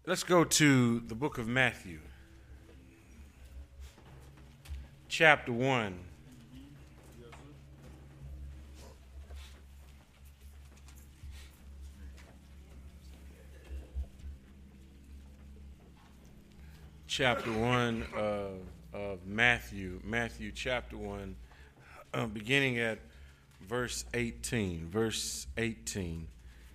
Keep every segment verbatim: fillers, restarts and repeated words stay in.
Let's go to the book of Matthew, chapter one. Chapter one of, of Matthew, Matthew chapter one, uh, beginning at verse eighteen. Verse eighteen.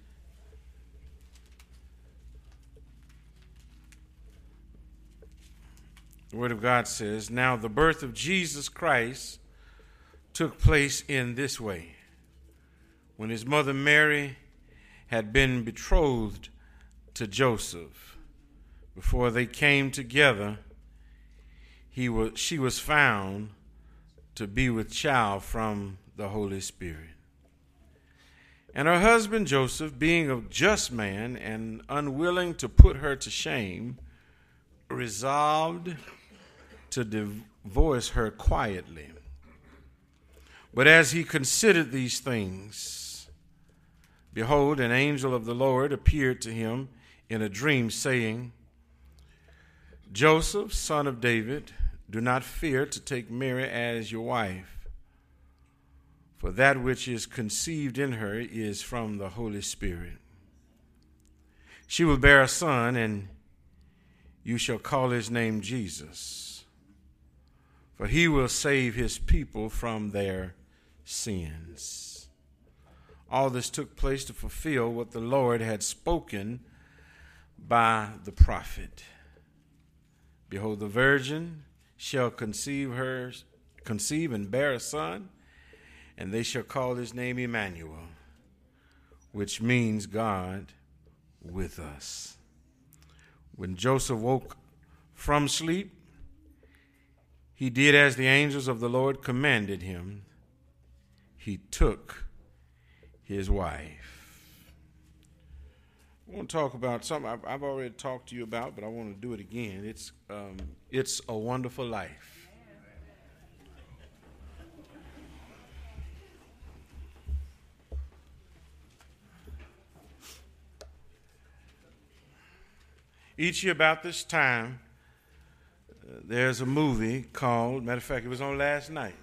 The Word of God says, "Now the birth of Jesus Christ took place in this way. When his mother Mary had been betrothed to Joseph, before they came together, he was, she was found to be with child from the Holy Spirit. And her husband Joseph, being a just man and unwilling to put her to shame, resolved to divorce her quietly. But as he considered these things, behold, an angel of the Lord appeared to him in a dream, saying, Joseph, son of David, do not fear to take Mary as your wife, for that which is conceived in her is from the Holy Spirit. She will bear a son, and you shall call his name Jesus, for he will save his people from their sins. All this took place to fulfill what the Lord had spoken by the prophet. Behold, the virgin shall conceive her, conceive and bear a son, and they shall call his name Emmanuel, which means God with us. When Joseph woke from sleep, he did as the angels of the Lord commanded him. He took his wife." I want to talk about something I've, I've already talked to you about, but I want to do it again. It's um, it's a wonderful life. Each year about this time, uh, there's a movie called, matter of fact, it was on last night.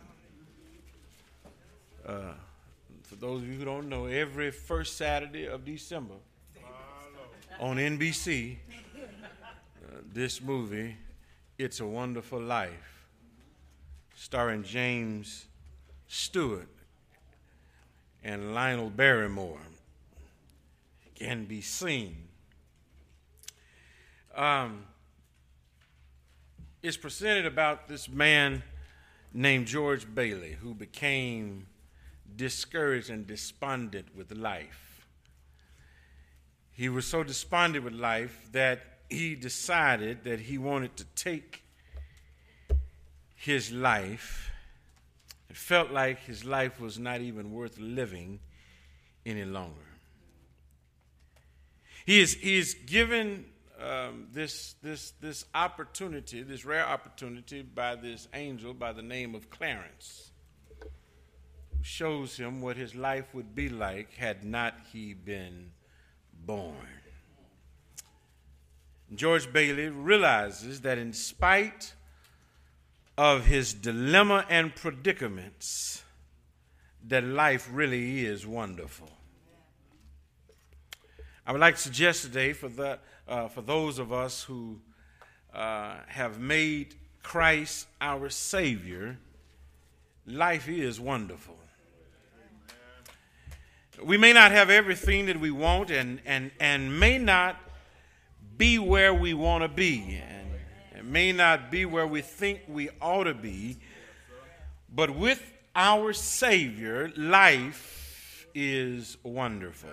Uh, for those of you who don't know, every first Saturday of December on N B C, uh, this movie, It's a Wonderful Life, starring James Stewart and Lionel Barrymore, can be seen. Um, it's presented about this man named George Bailey, who became discouraged and despondent with life. He was so despondent with life that he decided that he wanted to take his life. It felt like his life was not even worth living any longer. He is, he is given um, this, this, this opportunity, this rare opportunity by this angel by the name of Clarence, who shows him what his life would be like had not he been born. George Bailey realizes that in spite of his dilemma and predicaments, that life really is wonderful. I would like to suggest today for the uh, for those of us who uh, have made Christ our Savior, life is wonderful. We may not have everything that we want and, and, and may not be where we want to be and, and may not be where we think we ought to be, but with our Savior, life is wonderful.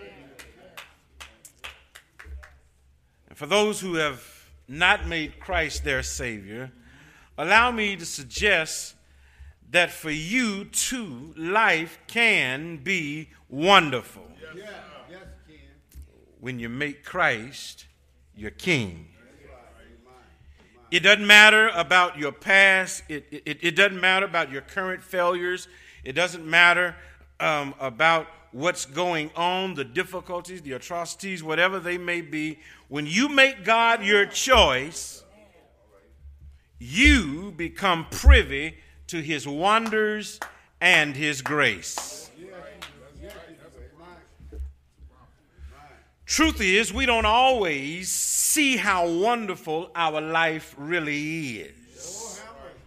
And for those who have not made Christ their Savior, allow me to suggest that for you too, life can be wonderful. Yes. Yes, it can. When you make Christ your King. It doesn't matter about your past. It, it, it doesn't matter about your current failures. It doesn't matter um, about what's going on, the difficulties, the atrocities, whatever they may be, when you make God your choice, you become privy to his wonders and his grace. Truth is, we don't always see how wonderful our life really is.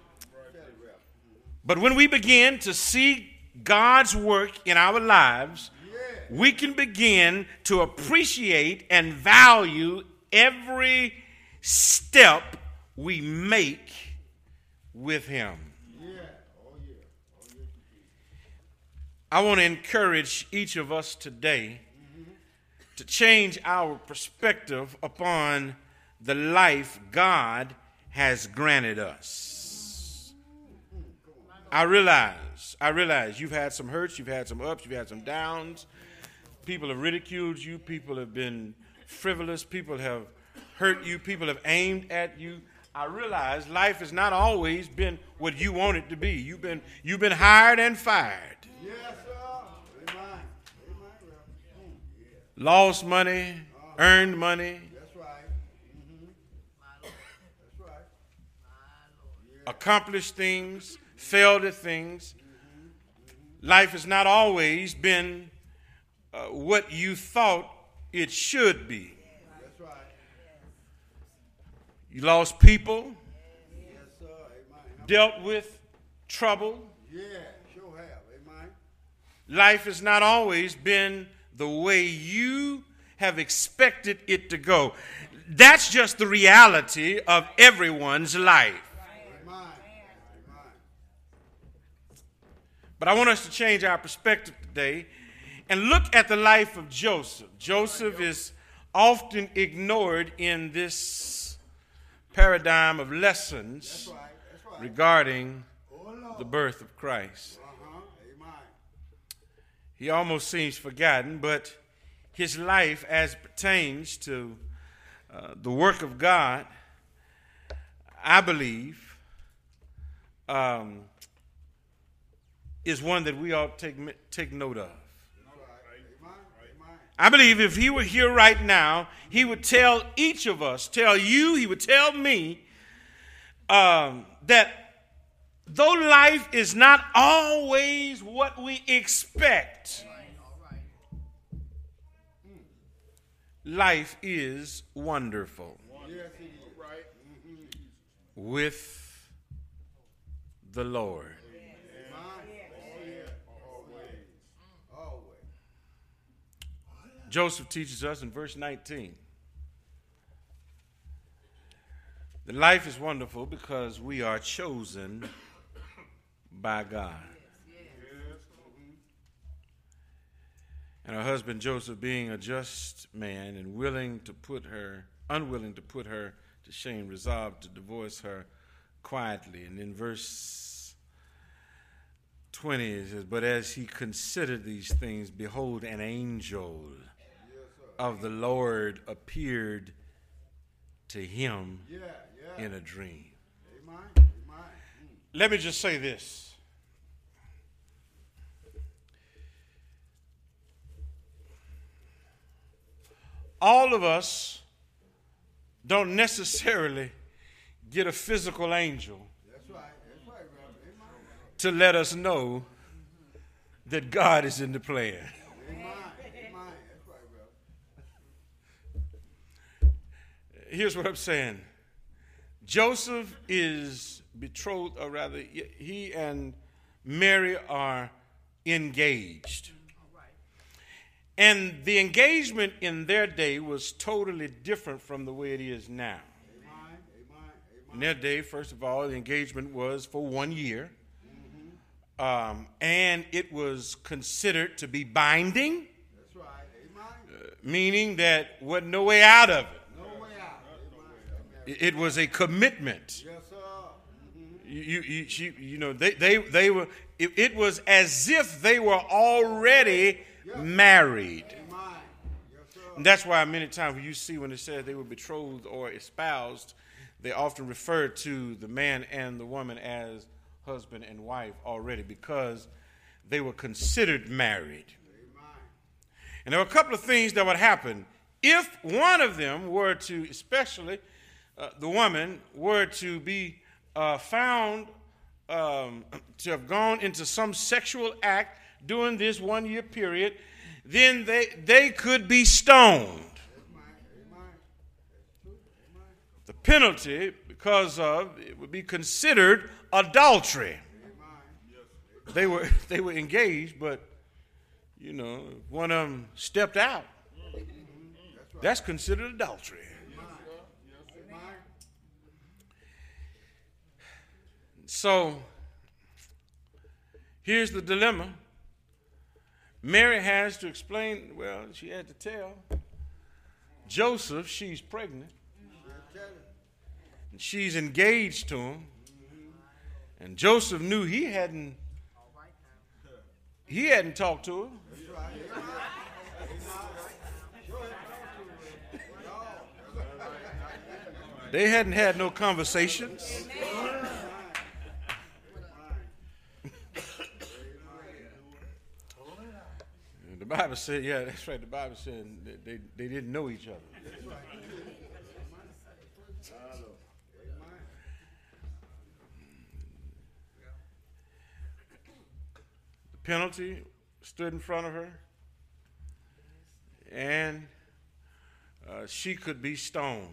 But when we begin to see God's work in our lives, we can begin to appreciate and value every step we make with him. I want to encourage each of us today to change our perspective upon the life God has granted us. I realize, I realize you've had some hurts, you've had some ups, you've had some downs. People have ridiculed you, people have been frivolous, people have hurt you, people have aimed at you. I realize life has not always been what you want it to be. You've been, you've been hired and fired. Yes, sir. Amen. Lost money, earned money. That's right. Mm-hmm. That's right. Accomplished things, failed at things. Life has not always been uh, what you thought it should be. That's right. You lost people. Yes, sir. Amen. Dealt with trouble. Yeah, sure have. Amen. Life has not always been the way you have expected it to go. That's just the reality of everyone's life. Amen. But I want us to change our perspective today and look at the life of Joseph. Joseph is often ignored in this paradigm of lessons That's right. That's right. regarding the birth of Christ. Uh-huh. Amen. He almost seems forgotten, but his life as it pertains to uh, the work of God, I believe, um, is one that we ought to take, take note of. I believe if he were here right now, he would tell each of us, tell you, he would tell me, um, that though life is not always what we expect, life is wonderful with the Lord. Joseph teaches us in verse nineteen that life is wonderful because we are chosen by God. And her husband Joseph, being a just man and willing to put her, unwilling to put her to shame, resolved to divorce her quietly. And in verse twenty it says, but as he considered these things, behold, an angel of the Lord appeared to him yeah, yeah. in a dream. Amen. Amen. Let me just say this. All of us don't necessarily get a physical angel That's right. That's right, to let us know that God is in the plan. Here's what I'm saying. Joseph is betrothed, or rather, he and Mary are engaged. And the engagement in their day was totally different from the way it is now. In their day, first of all, the engagement was for one year. Um, and it was considered to be binding. That's right. Uh, meaning that wasn't no way out of it. It was a commitment. Yes, sir. Mm-hmm. You, you, you, you know, they, they, they were. It, it was as if they were already yes. married. Yes, and that's why many times when you see when it says they were betrothed or espoused, they often refer to the man and the woman as husband and wife already because they were considered married. Amen. And there were a couple of things that would happen. If one of them were to, especially uh, the woman, were to be uh, found um, to have gone into some sexual act during this one-year period, then they, they could be stoned. The penalty, because of, it would be considered adultery. They were, they were engaged, but, you know, if one of them stepped out, that's considered adultery. So, here's the dilemma. Mary has to explain, well, she had to tell Joseph she's pregnant. And she's engaged to him. And Joseph knew he hadn't he hadn't talked to her. They hadn't had no conversations. The Bible said, yeah, that's right. The Bible said that they, they didn't know each other. The penalty stood in front of her, and uh, she could be stoned.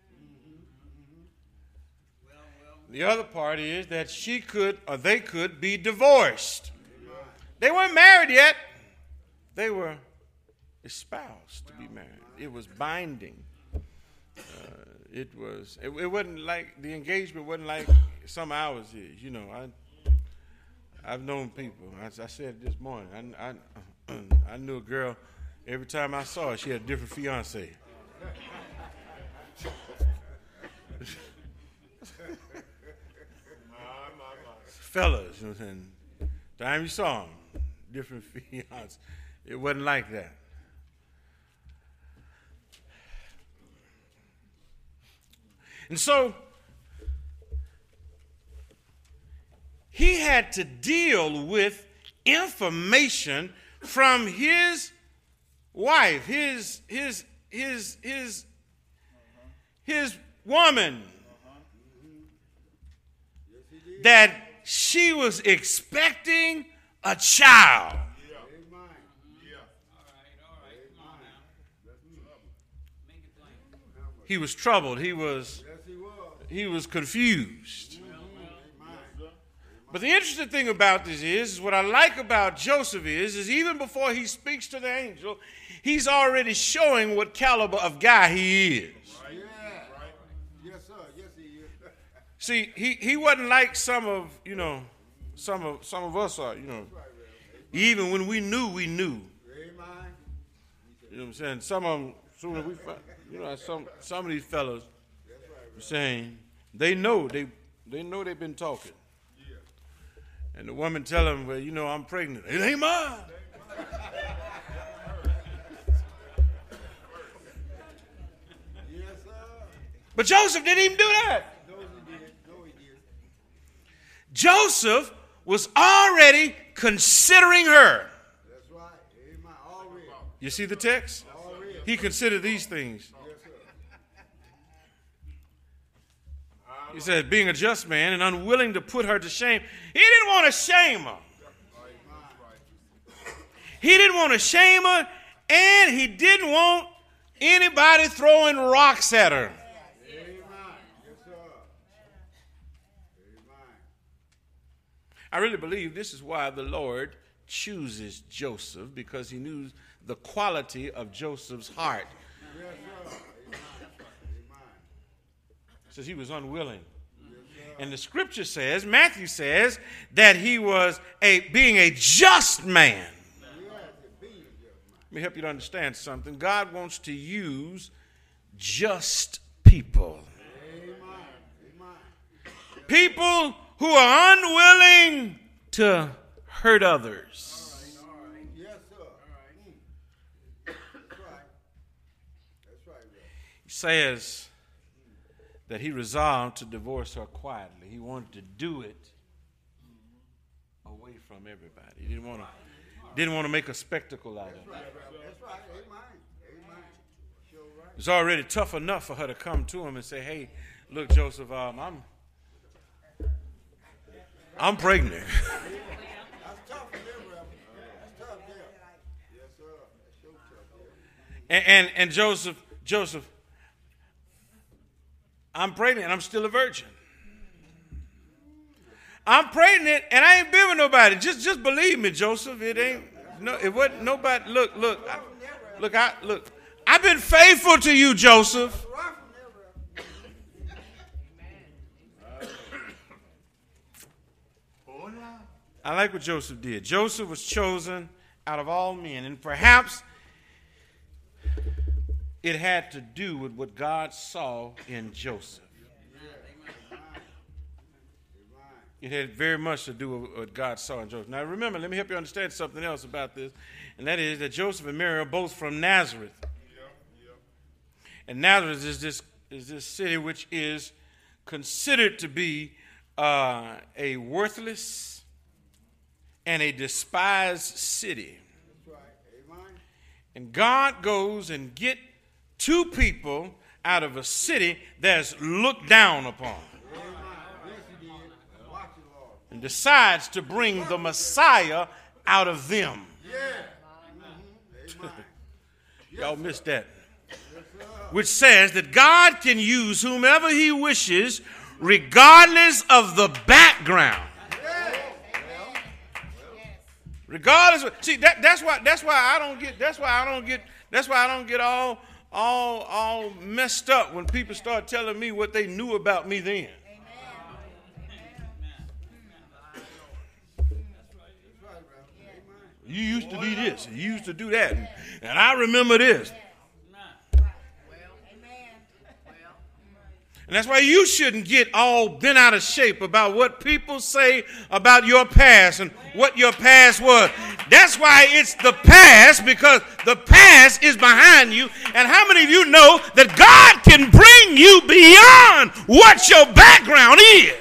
The other part is that she could, or they could, be divorced. They weren't married yet. They were espoused to be married. It was binding. Uh, it was. It, it wasn't like the engagement wasn't like some hours is. You know, I. I've known people. I, I said it this morning. I, I, I knew a girl. Every time I saw her, she had a different fiance. Fellas, you know what I'm saying? Time you saw them, different fiance. It wasn't like that. And so he had to deal with information from his wife, his his his his his woman, that she was expecting a child. He was troubled. He was, he was confused. But the interesting thing about this is, is what I like about Joseph is, is even before he speaks to the angel, he's already showing what caliber of guy he is. Right. Right. Yes, sir. Yes, he is. See, he, he wasn't like some of, you know, some of some of us are, you know. Even when we knew, we knew. You know what I'm saying? Some of them, soon as we find, you know, some some of these fellas were saying they know they they know they've been talking. And the woman tell him, well, you know, I'm pregnant. It ain't mine. Yes, sir. But Joseph didn't even do that. No, he did. No, he did. Joseph was already considering her. That's right. Amen. Already. You see the text? Already. He considered these things. Yes, sir. He said, being a just man and unwilling to put her to shame. He didn't want to shame her. He didn't want to shame her, and he didn't want anybody throwing rocks at her. Amen. Yes, sir. Amen. I really believe this is why the Lord chooses Joseph, because he knew the quality of Joseph's heart. Yes, sir. Amen. Amen. Says he was unwilling. And the scripture says, Matthew says, that he was a being a just man. Let me help you to understand something. God wants to use just people. Amen. People who are unwilling to hurt others. All right. Yes, sir. All right. That's right. That's right. He says that he resolved to divorce her quietly. He wanted to do it away from everybody. He didn't want to Didn't want to make a spectacle out of it. That's right. Amen. Amen. Sure right. It's already tough enough for her to come to him and say, hey, look, Joseph, um, I'm I'm pregnant. That's tough for them, Reverend. That's tough there. Yes, sir. That's sure tough there. And, and, and Joseph, Joseph, I'm pregnant and I'm still a virgin. I'm pregnant and I ain't been with nobody. Just just believe me, Joseph. It ain't no it wasn't nobody. Look, look, I, look, I look, I've been faithful to you, Joseph. I like what Joseph did. Joseph was chosen out of all men, and perhaps it had to do with what God saw in Joseph. It had very much to do with what God saw in Joseph. Now remember, let me help you understand something else about this, and that is that Joseph and Mary are both from Nazareth. And Nazareth is this, is this city which is considered to be uh, a worthless and a despised city. That's right. Amen. And God goes and get two people out of a city that's looked down upon. And decides to bring the Messiah out of them. Yeah. Y'all missed that. Which says that God can use whomever he wishes regardless of the background. Regardless of, see that that's why that's why I don't get that's why I don't get that's why I don't get all all all messed up when people start telling me what they knew about me then. You used to be this, and you used to do that, and, and I remember this. And that's why you shouldn't get all bent out of shape about what people say about your past and what your past was. That's why it's the past, because the past is behind you. And how many of you know that God can bring you beyond what your background is?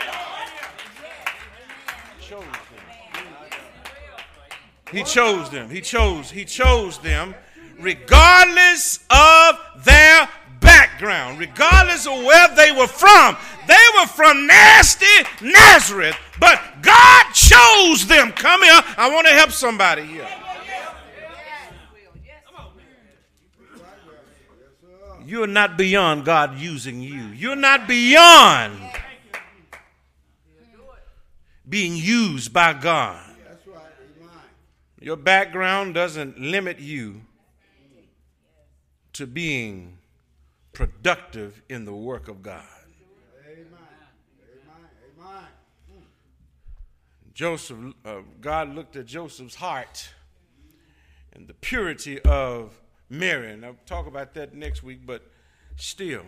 He chose them. He chose. He chose them regardless of their background, regardless of where they were from. They were from nasty Nazareth, but God chose them. Come here. I want to help somebody here. You're not beyond God using you. You're not beyond being used by God. Your background doesn't limit you to being productive in the work of God. Amen. Amen. Amen. Joseph, uh, God looked at Joseph's heart and the purity of Mary. And I'll talk about that next week, but still,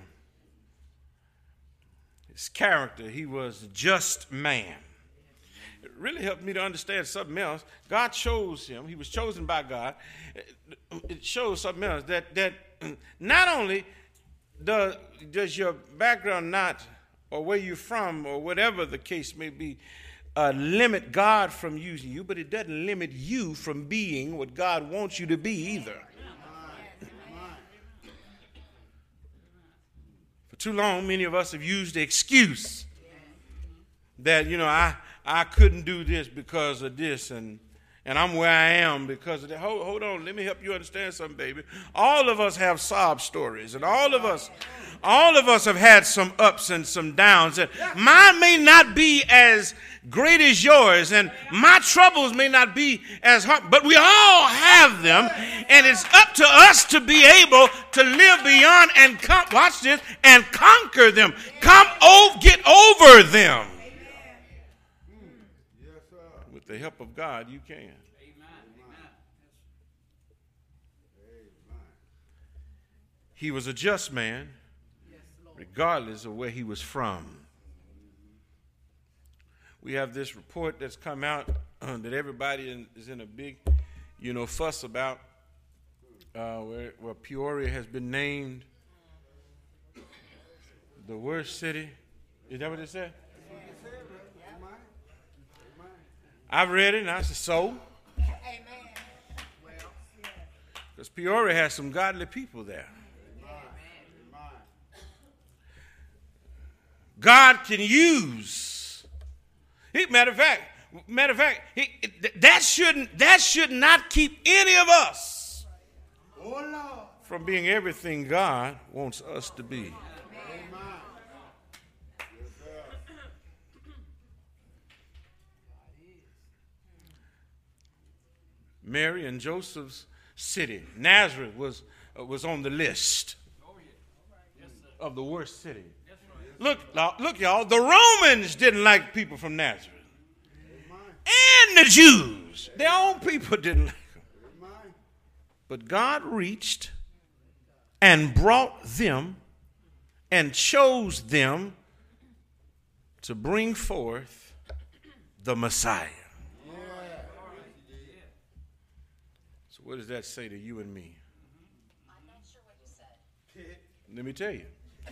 his character, he was a just man. It really helped me to understand something else. God chose him. He was chosen by God. It shows something else, that that not only does, does your background not, or where you're from, or whatever the case may be, uh, limit God from using you, but it doesn't limit you from being what God wants you to be either. For too long, many of us have used the excuse that, you know, I I couldn't do this because of this, and and I'm where I am because of that. Hold, hold on, let me help you understand something, baby. All of us have sob stories, and all of us, all of us have had some ups and some downs. And mine may not be as great as yours, and my troubles may not be as hard, but we all have them, and it's up to us to be able to live beyond and come, watch this, and conquer them. Come over, get over them. With the help of God, you can. Amen. He was a just man, regardless of where he was from. We have this report that's come out uh, that everybody in, is in a big, you know, fuss about, uh, where, where Peoria has been named the worst city. Is that what it said? I've read it, and I said, so? Amen. Because Peoria has some godly people there. God can use. He, matter of fact, matter of fact, he, that shouldn't that should not keep any of us from being everything God wants us to be. Mary and Joseph's city, Nazareth, was uh, was on the list of the worst city. Look, look, y'all, the Romans didn't like people from Nazareth. And the Jews, their own people didn't like them. But God reached and brought them and chose them to bring forth the Messiah. So what does that say to you and me? I'm not sure what you said. Let me tell you.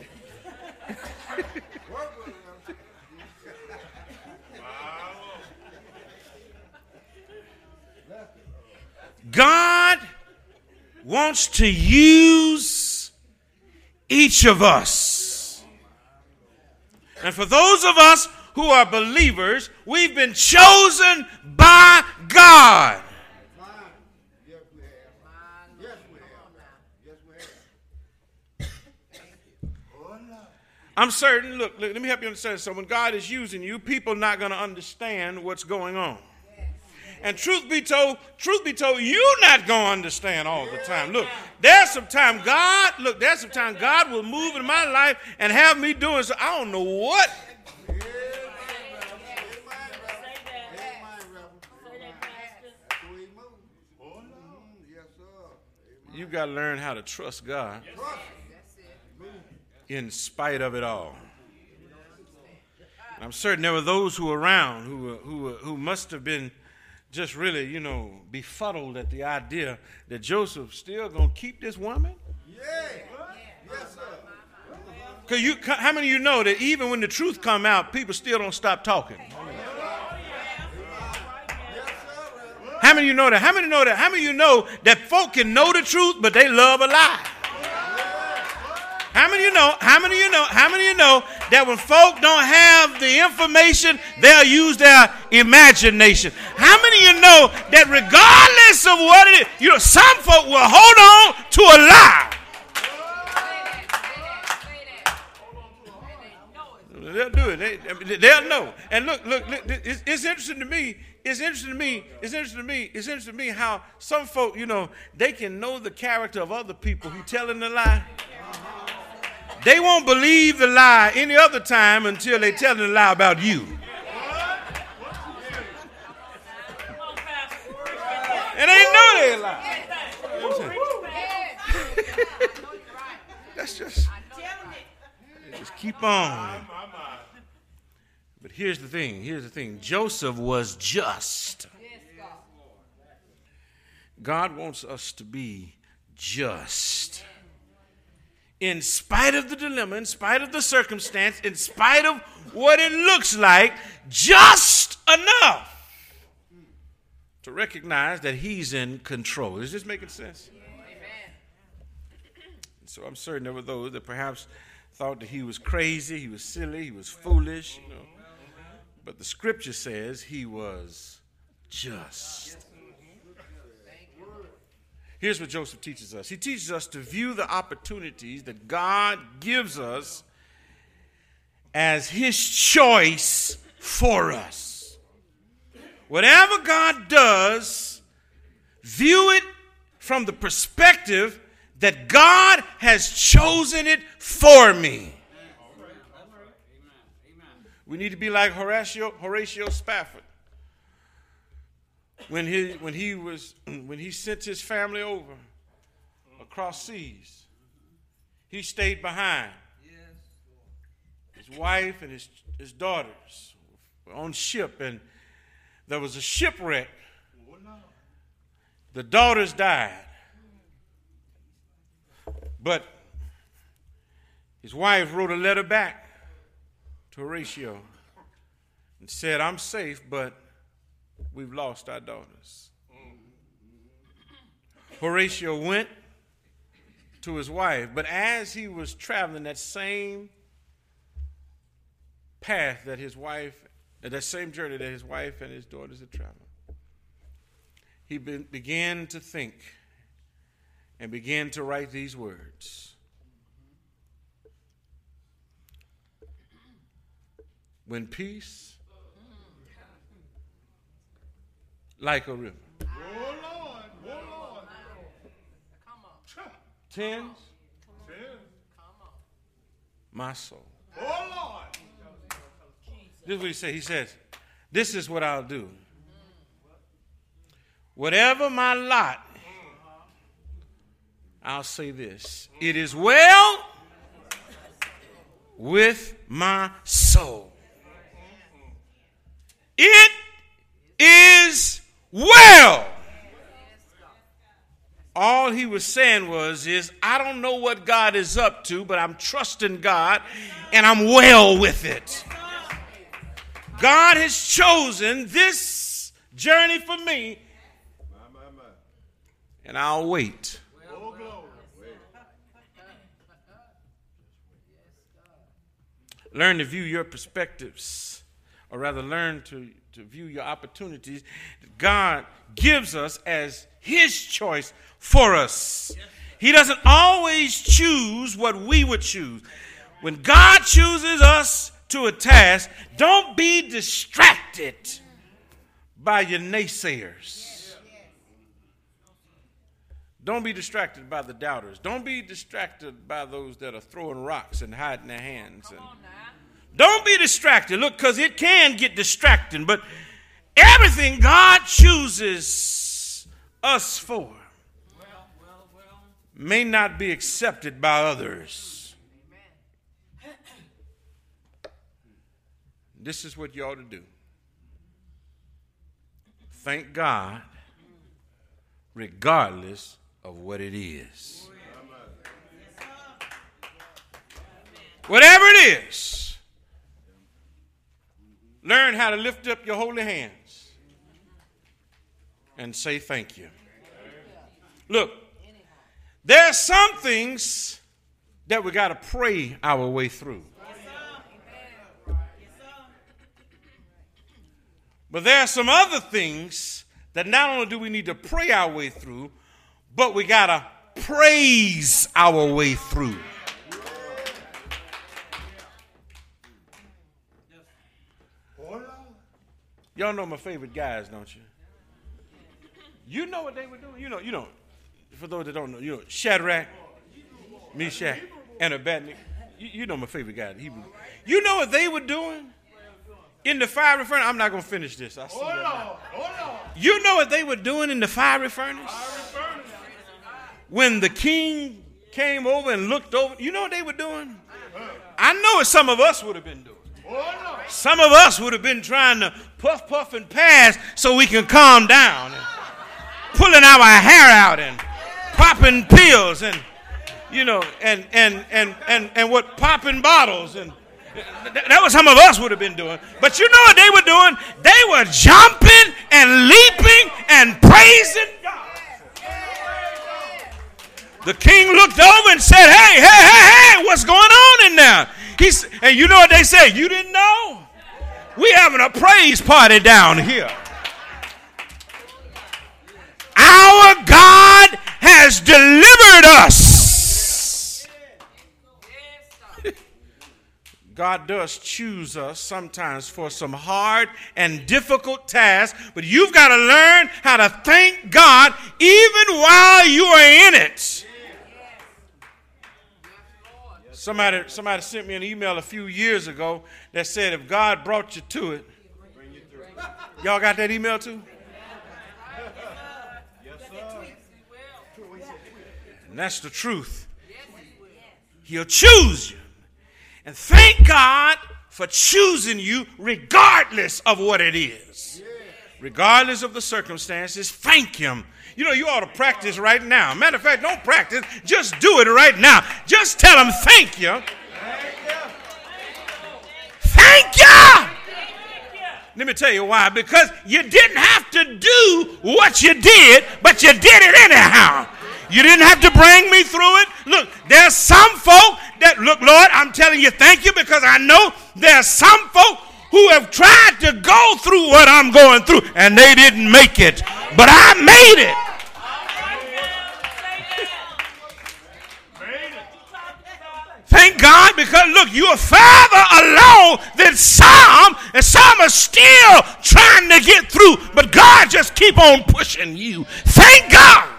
God wants to use each of us. And for those of us who are believers, we've been chosen by God. I'm certain, look, look, let me help you understand. So when God is using you, people are not going to understand what's going on. And truth be told, truth be told, you're not going to understand all the time. Look, there's some time God, look, there's some time God will move in my life and have me doing so. I don't know what. You got to learn how to trust God in spite of it all. And I'm certain there were those who were around who, who, who must have been just really, you know, befuddled at the idea that Joseph's still going to keep this woman. Yeah. Yes, sir. Because you, how many of you know that even when the truth come out, people still don't stop talking? How many of you know that? How many know that? How many of you know that folk can know the truth, but they love a lie? How many of you know, how many of you know, how many of you know that when folk don't have the information, they'll use their imagination? How many of you know that regardless of what it is, you know, some folk will hold on to a lie. They'll do it. They, they'll know. And look, look, look it's, it's interesting to me. It's interesting to me. It's interesting to me. It's interesting to me how some folk, you know, they can know the character of other people who telling the lie. They won't believe the lie any other time until they tell the lie about you. And they know they lie. You know That's just, just keep on. But here's the thing. Here's the thing. Joseph was just. God wants us to be just. In spite of the dilemma, in spite of the circumstance, in spite of what it looks like, just enough to recognize that he's in control. Is this making sense? Amen. So I'm certain there were those that perhaps thought that he was crazy, he was silly, he was foolish, you know. But the scripture says he was just. Here's what Joseph teaches us. He teaches us to view the opportunities that God gives us as his choice for us. Whatever God does, view it from the perspective that God has chosen it for me. We need to be like Horatio, Horatio Spafford. When he when he was when he sent his family over across seas, he stayed behind. His wife and his his daughters were on ship, and there was a shipwreck. The daughters died, but his wife wrote a letter back to Horatio and said, "I'm safe, but we've lost our daughters." Horatio went to his wife, but as he was traveling that same path that his wife, that same journey that his wife and his daughters had traveled, he be, began to think and began to write these words. When peace, like a river, Oh, Lord. Oh, Lord. tends Ten. my soul. Oh, Lord. This is what he said. He says, this is what I'll do. Whatever my lot, I'll say this. It is well with my soul. It is well. All he was saying was, is I don't know what God is up to, but I'm trusting God and I'm well with it. God has chosen this journey for me, My, my, my. and I'll wait. Oh, glory. Learn to view your perspectives, or rather learn to, to view your opportunities that God gives us as his choice for us. He doesn't always choose what we would choose. When God chooses us to a task, don't be distracted by your naysayers. Don't be distracted by the doubters. Don't be distracted by those that are throwing rocks and hiding their hands. And don't be distracted. Look, because it can get distracting, but everything God chooses us for may not be accepted by others. This is what you ought to do. Thank God regardless of what it is. Whatever it is, learn how to lift up your holy hands and say thank you. Look, there are some things that we got to pray our way through. But there are some other things that not only do we need to pray our way through, but we got to praise our way through. Y'all know my favorite guys, don't you? You know what they were doing? You know, you know, for those that don't know, you know, Shadrach, Meshach, and Abednego. You, you know my favorite guy, the Hebrew. You know what they were doing? In the fiery furnace, I'm not going to finish this. I see that now. You know what they were doing in the fiery furnace? When the king came over and looked over, you know what they were doing? I know what some of us would have been doing. Some of us would have been trying to puff, puff, and pass so we can calm down. And pulling our hair out and popping pills and, you know, and, and, and, and, and what, popping bottles and, that was some of us would have been doing. But you know what they were doing? They were jumping and leaping and praising God. The king looked over and said, hey, hey, hey, hey, what's going on in there? He's, and you know what they said? You didn't know? We having a praise party down here. Our God has delivered us. God does choose us sometimes for some hard and difficult tasks, but you've got to learn how to thank God even while you are in it. Somebody, somebody sent me an email a few years ago that said if God brought you to it, y'all got that email too? And that's the truth. He'll choose you. And thank God for choosing you regardless of what it is. Regardless of the circumstances, thank him. You know, you ought to practice right now. Matter of fact, don't practice. Just do it right now. Just tell him thank you. Thank you. Let me tell you why. Because you didn't have have to do what you did, but you did it anyhow. You didn't have to bring me through it. Look, there's some folk that, look, Lord, I'm telling you thank you, because I know there's some folk who have tried to go through what I'm going through, and they didn't make it. But I made it. Thank God, because look, you are further along than some, and some are still trying to get through, but God just keep on pushing you. Thank God.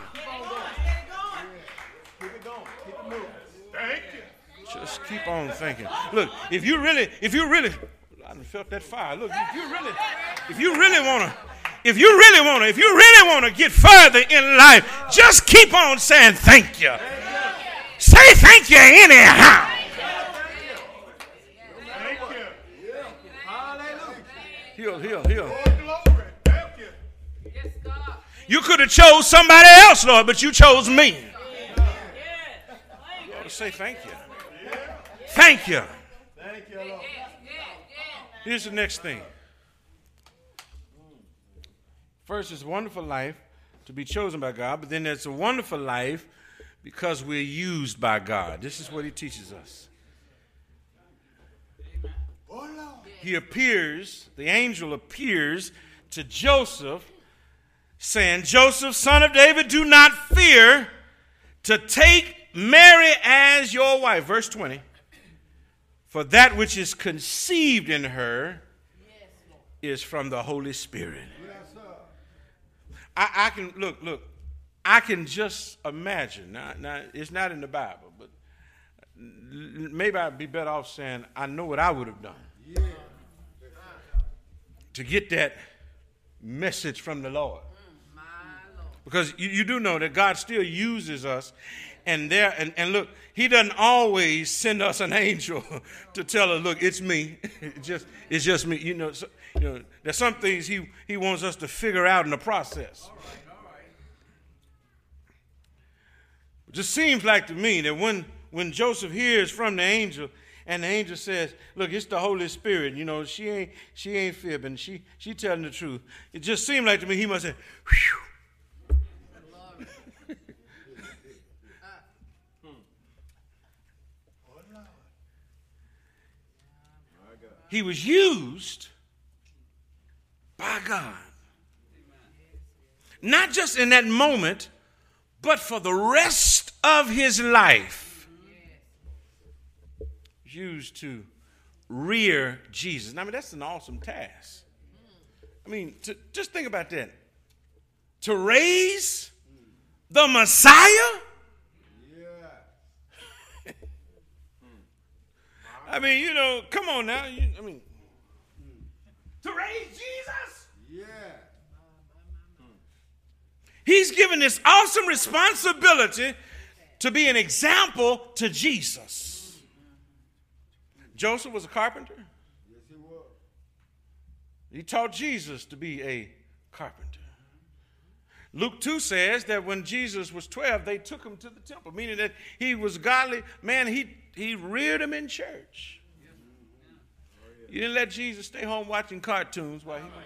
Just keep on thinking. Look, if you really, if you really, I done felt that fire. Look, if you really, if you really want to, if you really want to, if you really want to get further in life, just keep on saying thank you. Say thank you anyhow. Thank you. Hallelujah. Heal, heal, heal. You could have chose somebody else, Lord, but you chose me. You ought to say thank you. Thank you. Thank you, Lord. Here's the next thing. First, it's a wonderful life to be chosen by God, but then it's a wonderful life because we're used by God. This is what he teaches us. He appears, the angel appears to Joseph, saying, Joseph, son of David, do not fear to take Mary as your wife. Verse twenty. For that which is conceived in her is from the Holy Spirit. I, I can, look, look, I can just imagine. Now, now, it's not in the Bible, but maybe I'd be better off saying, I know what I would have done. Yeah. To get that message from the Lord. Because you, you do know that God still uses us. And there, and, and look, he doesn't always send us an angel to tell us, look, it's me. It's just, it's just me. You know, so, you know, there's some things he, he wants us to figure out in the process. All right, all right. It just seems like to me that when, when Joseph hears from the angel, and the angel says, look, it's the Holy Spirit, you know, she ain't she ain't fibbing, she she telling the truth. It just seemed like to me he must say, whew. He was used by God. Not just in that moment, but for the rest of his life. Used to rear Jesus. I mean, that's an awesome task. I mean, to, just think about that. To raise the Messiah? I mean, you know, come on now. You, I mean, to raise Jesus? Yeah. He's given this awesome responsibility to be an example to Jesus. Joseph was a carpenter. Yes, he was. He taught Jesus to be a carpenter. Luke two says that when Jesus was twelve, they took him to the temple, meaning that he was godly. Man, he, he reared him in church. You didn't let Jesus stay home watching cartoons while he went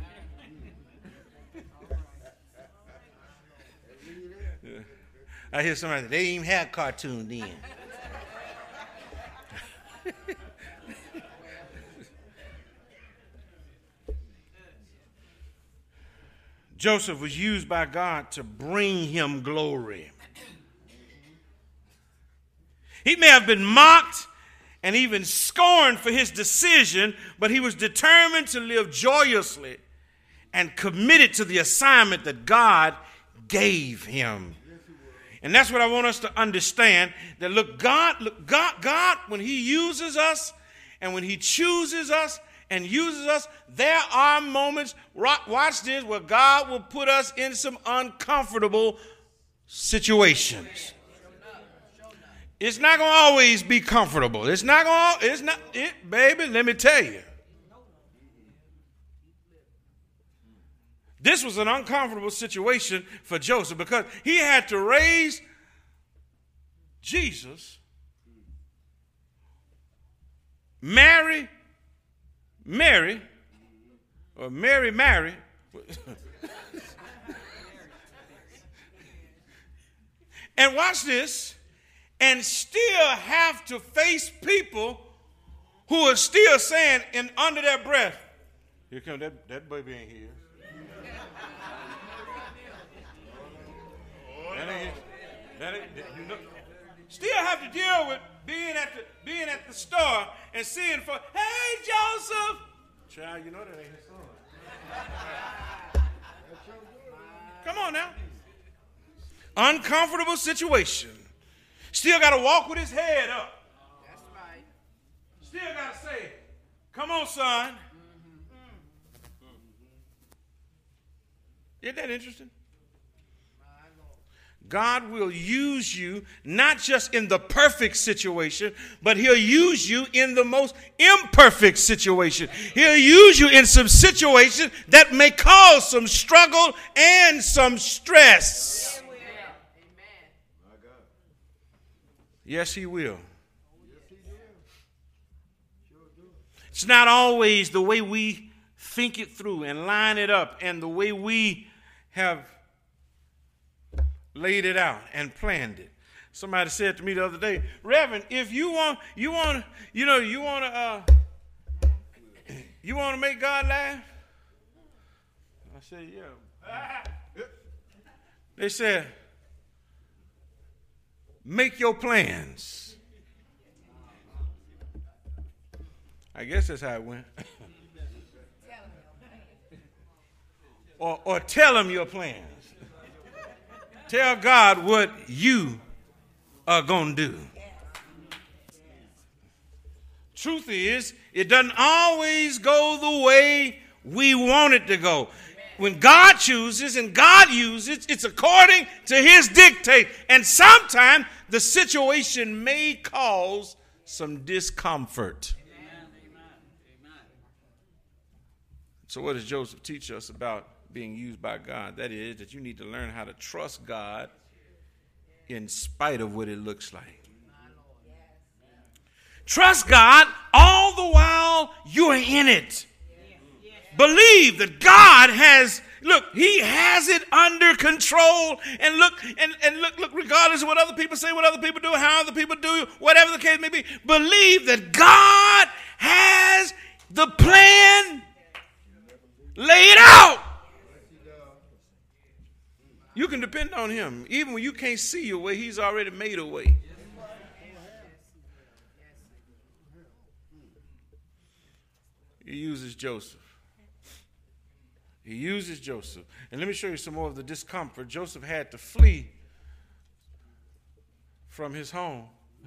to church. I hear somebody say, they didn't even have cartoons then. Joseph was used by God to bring him glory. He may have been mocked and even scorned for his decision, but he was determined to live joyously and committed to the assignment that God gave him. And that's what I want us to understand, that look, God, look, God, God, when he uses us and when he chooses us and uses us, there are moments, watch this, where God will put us in some uncomfortable situations. It's not going to always be comfortable. It's not going to, it's not, it, baby, let me tell you. This was an uncomfortable situation for Joseph because he had to raise Jesus, marry Mary, or Mary marry And watch this, and still have to face people who are still saying in under their breath, here come that, that baby ain't here. That ain't, that ain't, that, you know, still have to deal with being at the being at the store and seeing for, hey Joseph, child, you know that ain't his son. Come on now. Uncomfortable situation. Still got to walk with his head up. That's right. Still got to say, come on, son. Mm-hmm. Isn't that interesting? God will use you not just in the perfect situation, but he'll use you in the most imperfect situation. He'll use you in some situations that may cause some struggle and some stress. Yes, he will. It's not always the way we think it through and line it up and the way we have laid it out and planned it. Somebody said to me the other day, Reverend, if you want, you want, you know, you want to, uh, you want to make God laugh? I said, yeah. They said, make your plans. I guess that's how it went. or, or tell him your plans. Tell God what you are going to do. Truth is, it doesn't always go the way we want it to go. When God chooses and God uses, it's according to his dictate. And sometimes the situation may cause some discomfort. Amen. So what does Joseph teach us about being used by God? That is, that you need to learn how to trust God in spite of what it looks like. Trust God all the while you're in it. Believe that God has, look, he has it under control. And look, and, and look, look, regardless of what other people say, what other people do, how other people do, whatever the case may be, believe that God has the plan laid out. You can depend on him. Even when you can't see your way, he's already made a way. He uses Joseph. He uses Joseph. And let me show you some more of the discomfort. Joseph had to flee from his home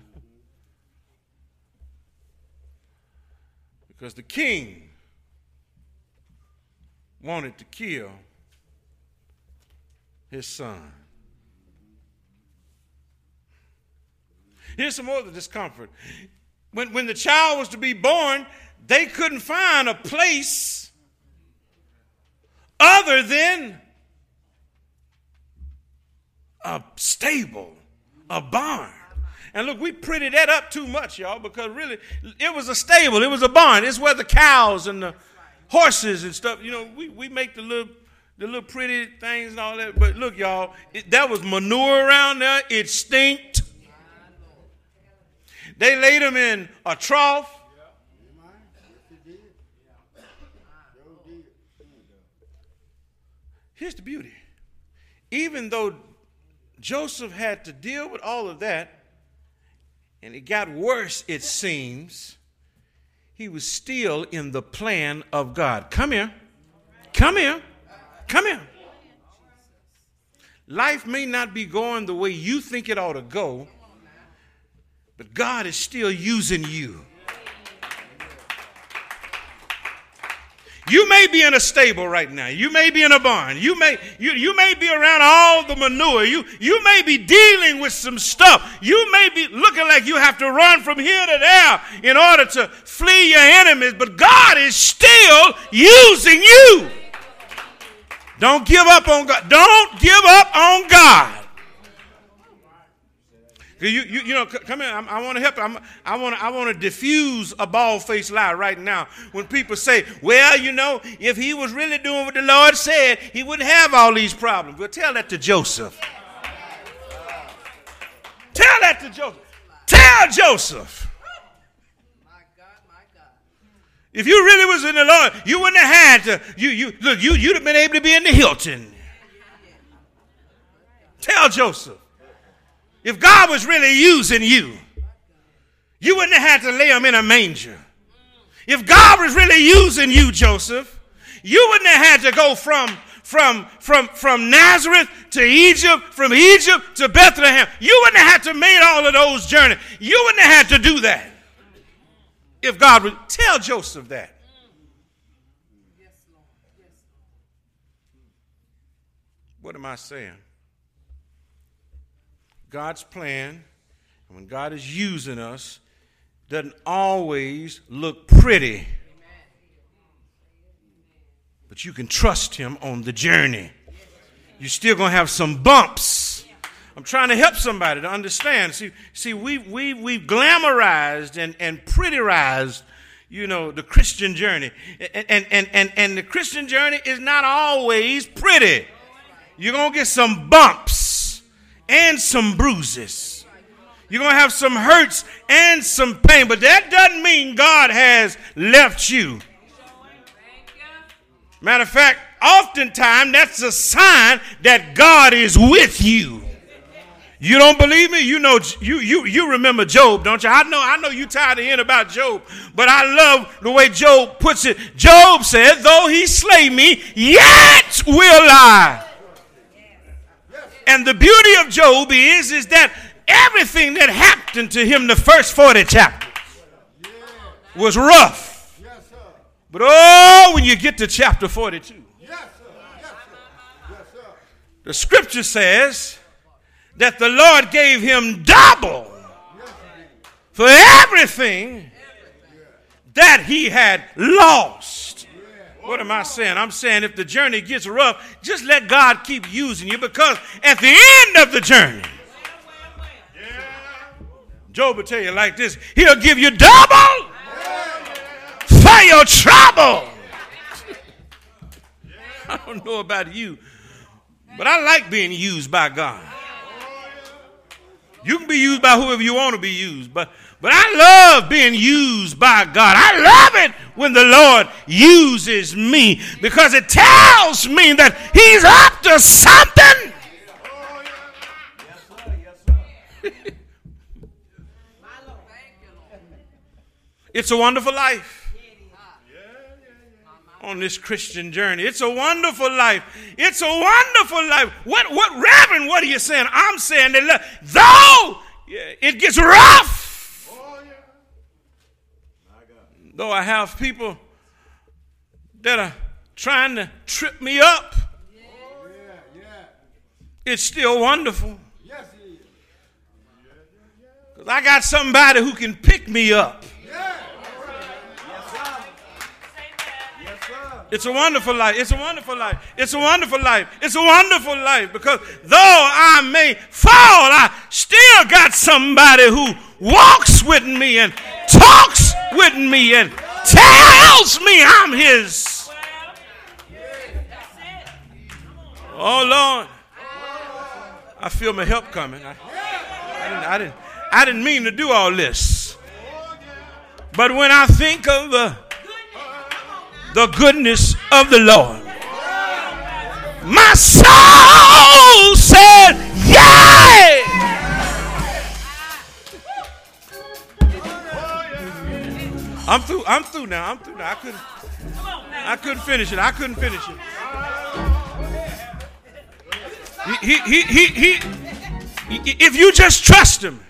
because the king wanted to kill his son. Here's some more of the discomfort. When, when the child was to be born, they couldn't find a place other than a stable, a barn. And look, we prettied that up too much, y'all, because really it was a stable, it was a barn. It's where the cows and the horses and stuff, you know, we, we make the little the little pretty things and all that. But look, y'all, it, that was manure around there. It stinked. They laid them in a trough. Here's the beauty. Even though Joseph had to deal with all of that, and it got worse, it seems, he was still in the plan of God. Come here. Come here. Come here. Life may not be going the way you think it ought to go, but God is still using you. You may be in a stable right now. You may be in a barn. You may you, you may be around all the manure. You, you may be dealing with some stuff. You may be looking like you have to run from here to there in order to flee your enemies, but God is still using you. Don't give up on God. Don't give up on God. You, you, you know, come here. I'm, I want to help you. I'm, I want to I want to diffuse a bald-faced lie right now. When people say, well, you know, if he was really doing what the Lord said, he wouldn't have all these problems. Well, tell that to Joseph. Tell that to Joseph. Tell Joseph. My God, my God. If you really was in the Lord, you wouldn't have had to. You, you, look, you, you'd have been able to be in the Hilton. Tell Joseph. If God was really using you, you wouldn't have had to lay him in a manger. If God was really using you, Joseph, you wouldn't have had to go from, from, from, from Nazareth to Egypt, from Egypt to Bethlehem. You wouldn't have had to make all of those journeys. You wouldn't have had to do that. If God would tell Joseph that. Yes, Lord. Yes, Lord. What am I saying? God's plan, and when God is using us, doesn't always look pretty. Amen. But you can trust him on the journey. You're still going to have some bumps. I'm trying to help somebody to understand. See, see, we we we've glamorized and, and prettyized, you know, the Christian journey. And, and, and, and, and the Christian journey is not always pretty. You're going to get some bumps and some bruises. You're going to have some hurts and some pain. But that doesn't mean God has left you. Matter of fact, oftentimes that's a sign that God is with you. You don't believe me? You know, you you you remember Job, don't you? I know, I know you tired of hearing about Job, but I love the way Job puts it. Job said, though he slay me, yet will I. And the beauty of Job is, is that everything that happened to him the first forty chapters was rough. But oh, when you get to chapter forty-two, the scripture says that the Lord gave him double for everything that he had lost. What am I saying? I'm saying if the journey gets rough, just let God keep using you, because at the end of the journey, Job will tell you like this: he'll give you double for your trouble. I don't know about you, but I like being used by God. You can be used by whoever you want to be used, but But I love being used by God. I love it when the Lord uses me, because it tells me that he's up to something. It's a wonderful life on this Christian journey. It's a wonderful life. It's a wonderful life. What, what, Reverend, what are you saying? I'm saying that though it gets rough, though I have people that are trying to trip me up, Oh, yeah, yeah. it's still wonderful. Yes, it is. Because I got somebody who can pick me up. Yeah. Yes, sir. Yes, sir. It's a wonderful life. It's a wonderful life. It's a wonderful life. It's a wonderful life, because though I may fall, I still got somebody who walks with me and talks with me and tells me I'm his. Oh, Lord. I feel my help coming. I, I, didn't, I, didn't, I didn't mean to do all this. But when I think of the, the goodness of the Lord, my soul said, yay! I'm through. I'm through now. I'm through now. I couldn't. I couldn't finish it. I couldn't finish it. He, he, he, he, he, if you just trust him,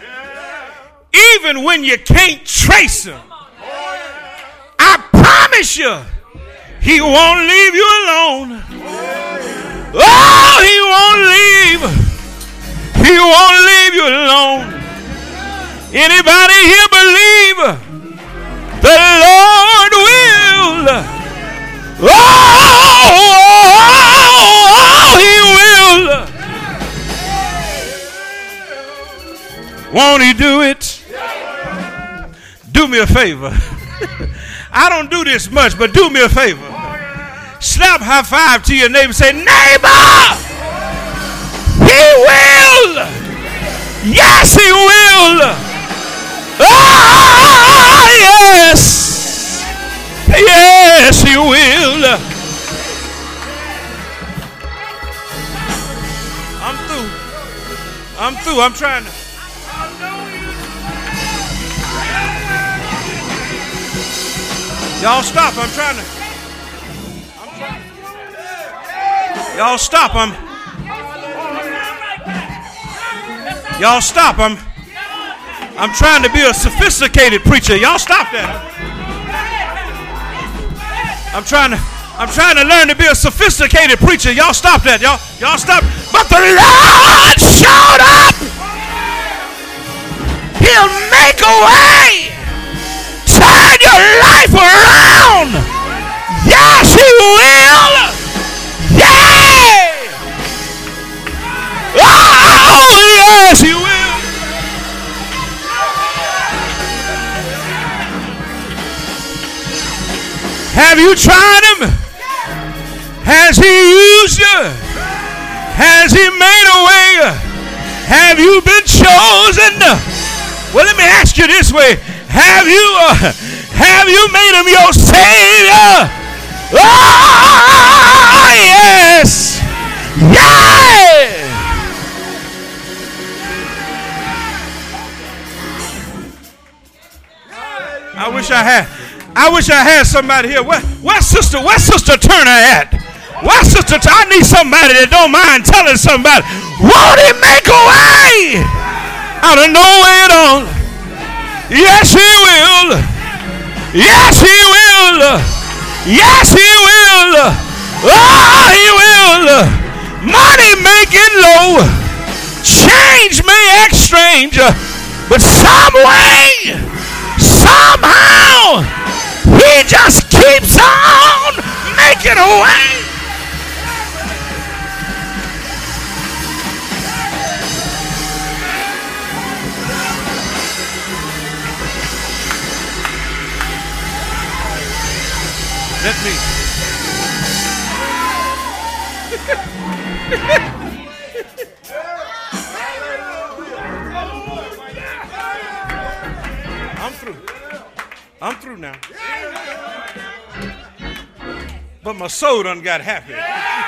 even when you can't trace him, I promise you, he won't leave you alone. Oh, he won't leave. He won't leave you alone. Anybody here believe the Lord will? Oh, oh, oh, he will. Won't he do it? Do me a favor. I don't do this much, but do me a favor. Slap high five to your neighbor and say, neighbor, he will. Yes, he will. Ah, yes. Yes, he will. I'm through. I'm through. I'm trying to. Y'all stop. I'm trying to. I'm trying. Y'all stop. I'm. Y'all stop. I'm. I'm trying to be a sophisticated preacher. Y'all stop that. I'm trying to. I'm trying to learn to be a sophisticated preacher. Y'all stop that. Y'all. Y'all stop. But the Lord showed up. He'll make a way. Turn your life around. Yes, he will. Yeah. Oh, yes, he will. Have you tried him? Has he used you? Has he made a way? Have you been chosen? Well, let me ask you this way. Have you, uh, have you made him your Savior? Oh, yes. Yeah. I wish I had, I wish I had somebody here. Where, where's sister, where's Sister Turner at? Where's Sister Turner? I need somebody that don't mind telling somebody, won't he make a way out of no way at all? Yes, he will. Yes, he will. Yes, he will. Oh, he will. Money may get low. Change may act strange. But some way, somehow, he just keeps on making a way. Let me. I'm through. I'm through now. But my soul done got happy.